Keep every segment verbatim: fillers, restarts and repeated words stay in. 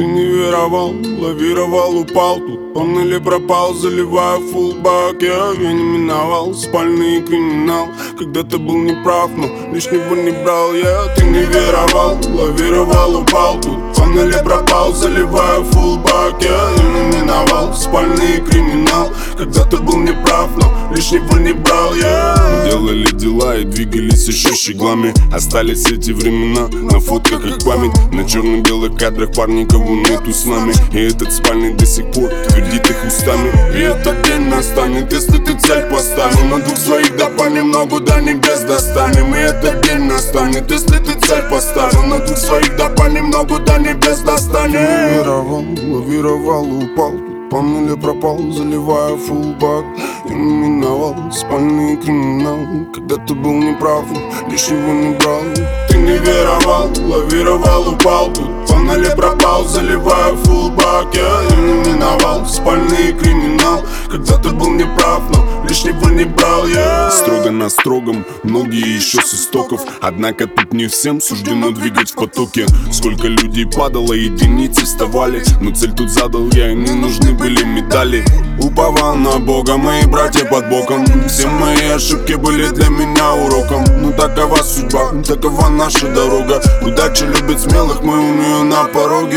Ты не веровал, лавировал, упал тут. Он или пропал, заливая фулбак. Я, я не миновал спальный криминал. Когда ты был неправ, но лишнего не брал я. Ты не веровал, лавировал, упал тут. Он или пропал, заливая фулбак. Я, я не миновал спальный криминал. Когда ты был неправ, но лишнего не брал я. Мы делали дела и двигались еще щеглами. Остались эти времена на фотках как память. На черно-белых кадрах парни, кого нету с нами. И этот спальный до сих пор твердит их устами. И этот день настанет, если ты цель поставил. На двух своих да понемногу до небес достанем. И этот день настанет, если ты цель поставил. На двух своих да понемногу до небес достанем. Лавировал, лавировал, упал тут. Он или пропал, заливая фулбак. Я не миновал спальный криминал. Когда ты был неправ, лишнего не брал. Ты не веровал, лавировал, упал тут. Он или пропал, заливая фулбак. Я не миновал спальный криминал. Когда ты был неправ, но лишнего не брал я. Строго на строгом, многие еще с истоков. Однако тут не всем суждено двигать в потоке. Сколько людей падало, единицы вставали. Но цель тут задал я, и не нужны были медали. Уповал на Бога, мои братья под боком. Все мои ошибки были для меня уроком. Ну такова судьба, такова наша дорога. Удача любит смелых, мы у нее на пороге.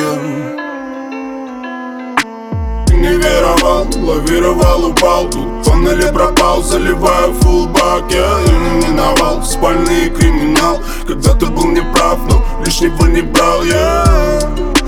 Ты не веровал, лавировал, упал тут. Он или пропал, заливая фулбак. Я не миновал спальный криминал. Когда ты был неправ, но лишнего не брал я.